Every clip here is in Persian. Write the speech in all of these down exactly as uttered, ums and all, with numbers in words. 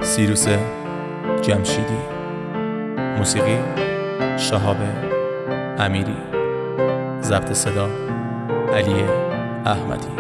سیروس جمشیدی. موسیقی شهاب امیری. ضبط صدا علی احمدی.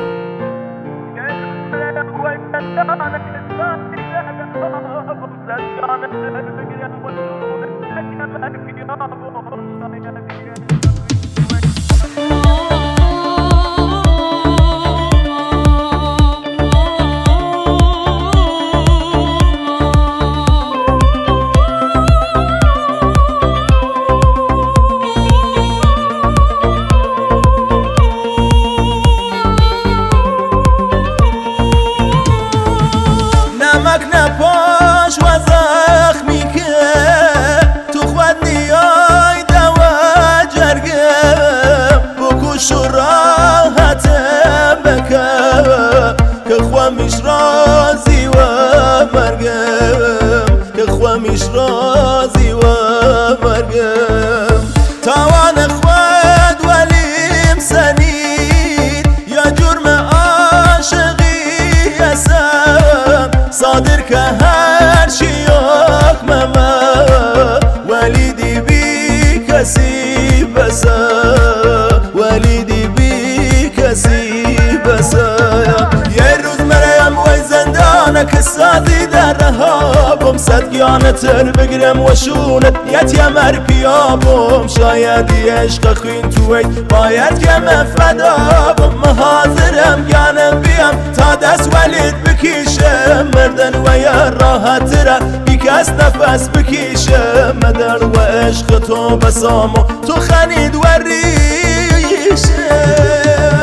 نمک نپاش و زخمی که تو خود نیای دوا جرگم بکش و راحتم بکم که خوامیش رازی و مرگم که خوامیش رازی و مرگم توان خود ولیم سنید یا جرم عاشقی هستم صادر که هر چی یک مما ولیدی بی کسی بسا ولیدی بی کسی بسا یه روز مریم وی زندانه که سازی در رهابم صد گیانه تر بگیرم و شونت یتیم هر پیابم شایدی عشق خوین توید باید که من فدابم محاضرم گانم بیم تا دست ولید بکیشم مردن و یا راحت را بی کس نفس بکیشم مدر و عشق تو بسامو تو خنید و ریشم.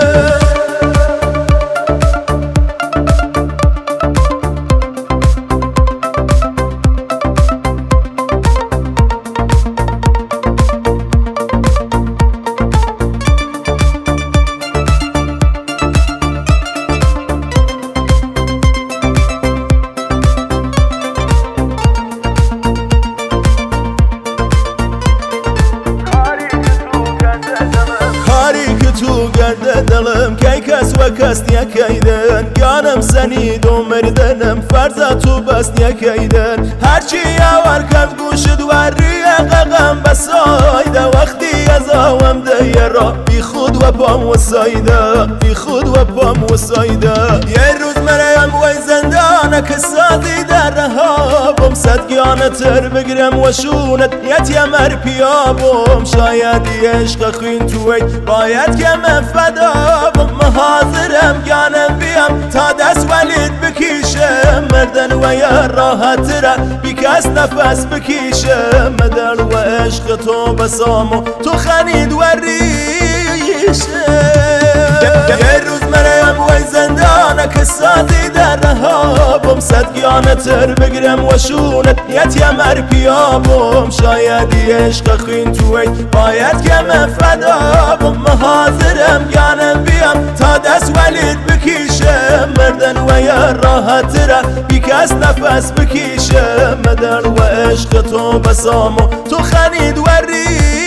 تو گرده دلم کی کس و کس نیکیدن گانم سنید و مردنم فرزا تو بس نیکیدن هرچی یاور کف گوشد و ریقم بسایده وقتی از آوم دیه را بی خود و پام و سایده بی خود و پام و سایده یه روز مریم وی زندانه که سازی در رهابم صد گیانه تر بگیرم و شونت یتیم هر پیابم شایدی عشق خوین توید باید که من فدابم محاضرم گانم بیم تا دست ولید بکیشم مردن و یا راحت را بی کس نفس بکیشم مدر و عشق تو بسامو تو خنید و ریشم. یه روز مریم وی زندانه که سازی در رهابم صد گیانه تر بگیرم و شونت یتیم هر پیابم شایدی عشق خوین توید باید که من فدابم محاضرم گانم بیم تا دست ولید بکیشم مردن و یا راحت را بی کس نفس بکیشم مدر و عشق تو بسامو تو خنید و ریشم.